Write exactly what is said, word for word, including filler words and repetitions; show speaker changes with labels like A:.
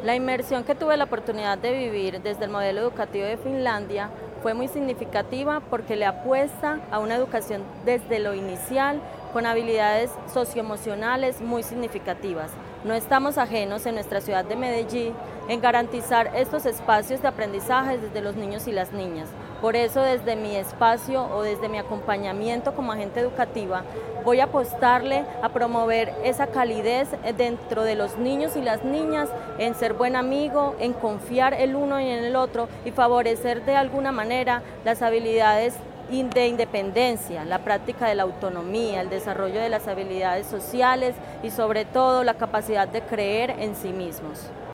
A: La inmersión que tuve la oportunidad de vivir desde el modelo educativo de Finlandia fue muy significativa porque le apuesta a una educación desde lo inicial con habilidades socioemocionales muy significativas. No estamos ajenos en nuestra ciudad de Medellín en garantizar estos espacios de aprendizaje desde los niños y las niñas. Por eso desde mi espacio o desde mi acompañamiento como agente educativa voy a apostarle a promover esa calidez dentro de los niños y las niñas, en ser buen amigo, en confiar el uno en el otro y favorecer de alguna manera las habilidades de independencia, la práctica de la autonomía, el desarrollo de las habilidades sociales y sobre todo la capacidad de creer en sí mismos.